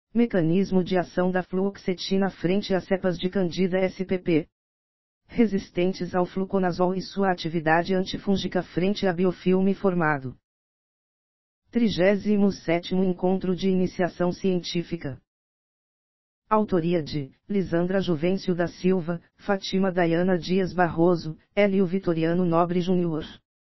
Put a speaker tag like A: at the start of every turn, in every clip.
A: Mecanismo de ação da fluoxetina frente a cepas de Candida spp. Resistentes ao fluconazol e sua atividade antifúngica frente a biofilme formado. 37º Encontro de Iniciação Científica. Autoria de Lisandra Juvencio da Silva, Fátima Dayana Dias Barroso, Hélio Vitoriano Nobre Júnior.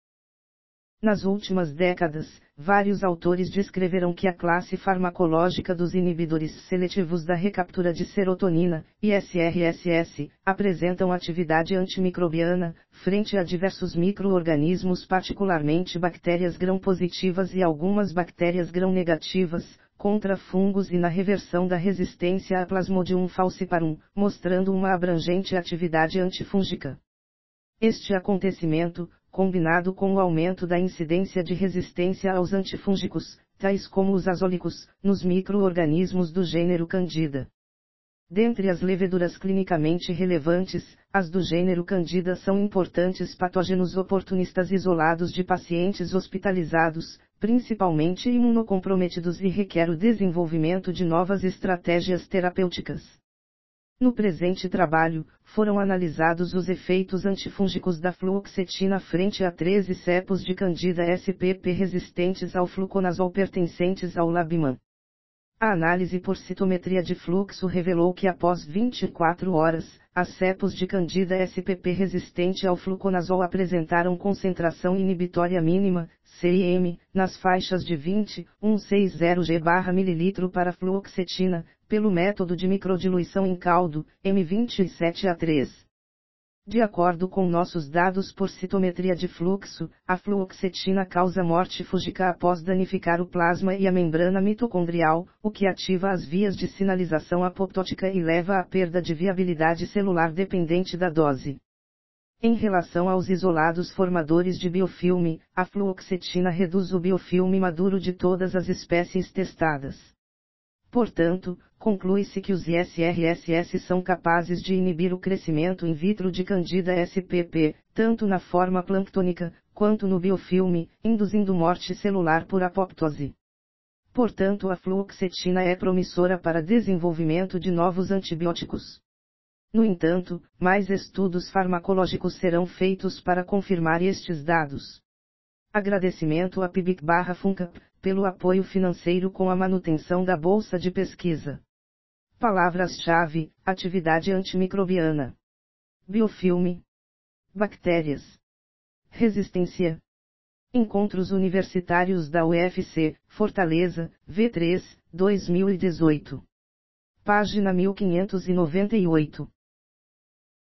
A: Nas últimas décadas, vários autores descreveram que a classe farmacológica dos inibidores seletivos da recaptura de serotonina, ISRSS, apresentam atividade antimicrobiana, frente a diversos micro-organismos, particularmente bactérias gram-positivas e algumas bactérias gram-negativas, contra fungos e na reversão da resistência a Plasmodium falciparum, mostrando uma abrangente atividade antifúngica. Este acontecimento, combinado com o aumento da incidência de resistência aos antifúngicos, tais como os azólicos, nos micro-organismos do gênero Candida. Dentre as leveduras clinicamente relevantes, as do gênero Candida são importantes patógenos oportunistas isolados de pacientes hospitalizados, principalmente imunocomprometidos, e requer o desenvolvimento de novas estratégias terapêuticas. No presente trabalho, foram analisados os efeitos antifúngicos da fluoxetina frente a 13 cepos de Candida spp resistentes ao fluconazol pertencentes ao Labiman. A análise por citometria de fluxo revelou que após 24 horas, as cepos de Candida spp resistente ao fluconazol apresentaram concentração inibitória mínima, CIM, nas faixas de 20,160 g/ml para fluoxetina, pelo método de microdiluição em caldo, M27A3. De acordo com nossos dados por citometria de fluxo, a fluoxetina causa morte fúngica após danificar o plasma e a membrana mitocondrial, o que ativa as vias de sinalização apoptótica e leva à perda de viabilidade celular dependente da dose. Em relação aos isolados formadores de biofilme, a fluoxetina reduz o biofilme maduro de todas as espécies testadas. Portanto, conclui-se que os ISRSS são capazes de inibir o crescimento in vitro de Candida spp, tanto na forma planctônica, quanto no biofilme, induzindo morte celular por apoptose. Portanto, a fluoxetina é promissora para desenvolvimento de novos antibióticos. No entanto, mais estudos farmacológicos serão feitos para confirmar estes dados. Agradecimento a PIBIC/FUNCAP, pelo apoio financeiro com a manutenção da bolsa de pesquisa. Palavras-chave: atividade antimicrobiana, biofilme, bactérias, resistência. Encontros Universitários da UFC, Fortaleza, V3, 2018. Página 1598.